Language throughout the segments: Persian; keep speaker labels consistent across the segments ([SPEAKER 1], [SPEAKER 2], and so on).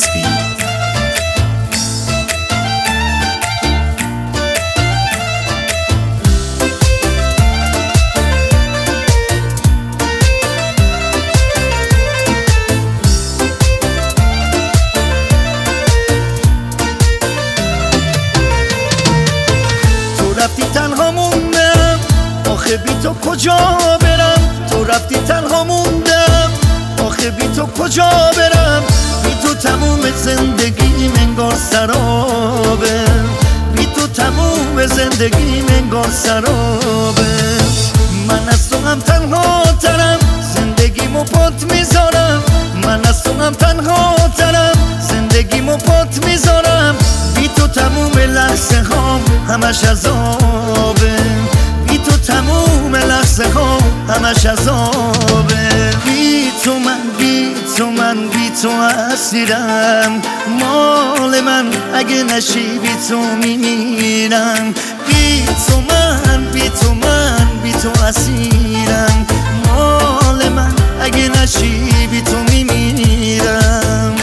[SPEAKER 1] نسبی.
[SPEAKER 2] تو رفتی تنها موندم، آخه بی تو کجا برم؟ تو رفتی تنها موندم، آخه بی تو کجا برم؟ بی تو تموم زندگیم انگار سرابه، بی تو تموم زندگیم انگار سرابه. من از تو هم تنها ترم، زندگیمو پات میذارم. من از تو هم تنها ترم، زندگیمو پات میذارم. بی تو تموم لحظه هام همش عذابه، بی تو تموم لحظه هام همش عذابه. بی تو من، بی تو من، بی تو اسیرم. مال من اگه نشی بی تو میمیرم. بی تو من، بی تو من، بی تو اسیرم. مال من اگه نشی بی تو میمیرم.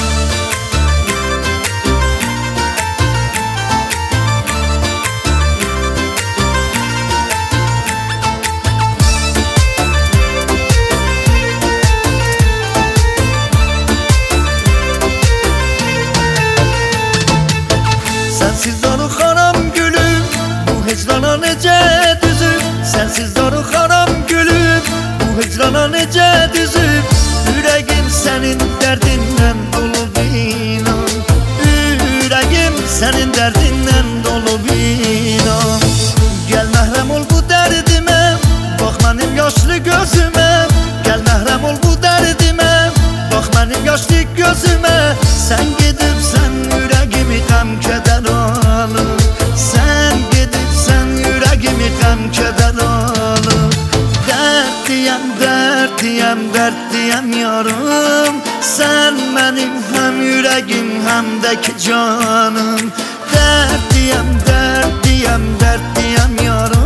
[SPEAKER 2] Sensiz dolu xaram gülüm, bu hicrana necə düzüb? Sensiz dolu xaram gülüm, bu hicrana necə düzüb? Ürəgim sənin dərdindən dolub inan, ürəgim sənin dərdindən dolub inan. Gəl məhrəm ol bu dərdimə, bax mənim yaşlı gözümə. Gəl məhrəm ol bu dərdimə, bax mənim yaşlı gözümə. Sən gedibsən ürəgimi qəm kədər alıb, sən gedibsən ürəgimi qəm kədər alıb. Dərdliyəm, dərdliyəm, dərdliyəm yarım. Sən mənim həm ürəgim, həm də ki canım. Dərdliyəm, dərdliyəm, dərdliyəm yarım.